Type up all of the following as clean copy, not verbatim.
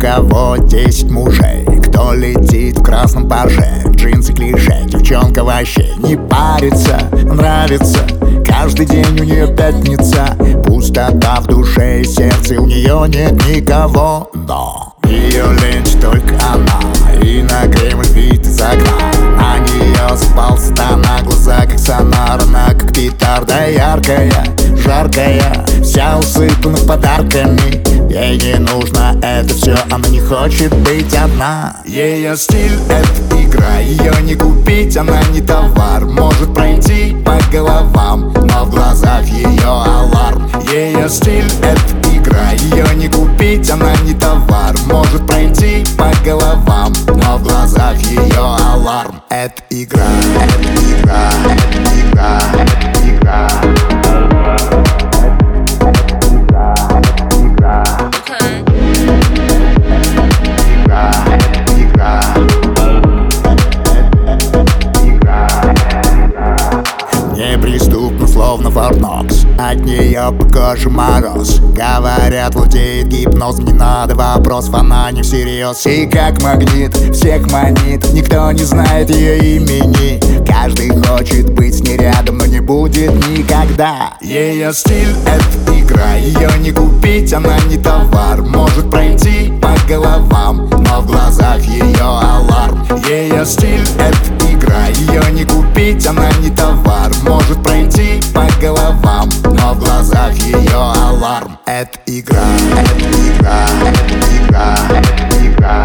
кого 10 мужей, кто летит в красном паже, джинсы клише. Девчонка вообще не парится, нравится. Каждый день у нее пятница, пустота в душе и сердце, у нее нет никого. Но ее ленч только она, и на Кремль вид из окна. На нее спал сатана, глаза как сонар, она как петарда яркая, жаркая, вся усыпана подарками. Ей не нужно это все, она не хочет быть одна. Ее стиль — это игра, ее не купить, она не товар. Может пройти по головам, но в глазах ее аларм. Ее стиль — это игра, ее не купить, она не товар. Может пройти по головам, но в глазах ее аларм. Это игра, это игра, это игра, это игра. Неприступно, словно Форт-Нокс, от нее по коже мороз. Говорят, владеет гипноз, не надо вопросов, она не всерьез. И как магнит всех манит, никто не знает ее имени. Каждый хочет быть с ней рядом, но не будет никогда. Ее стиль — это игра, ее не купить, она не товар. Может пройти по головам, но в глазах ее аларм. Ее стиль — это игра, ее не купить, она не товар. Может пройти по головам, но в глазах ее аларм. Это игра, это игра, это игра, это игра.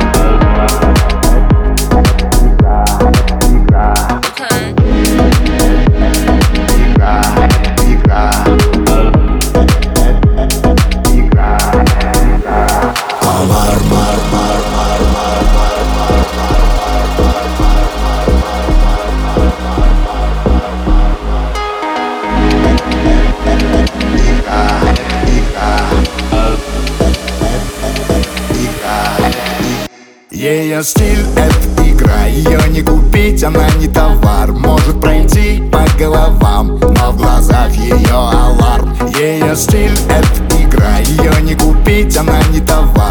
Ее стиль — это игра, ее не купить, она не товар. Может пройти по головам, но в глазах ее аларм. Ее стиль — это игра, ее не купить, она не товар.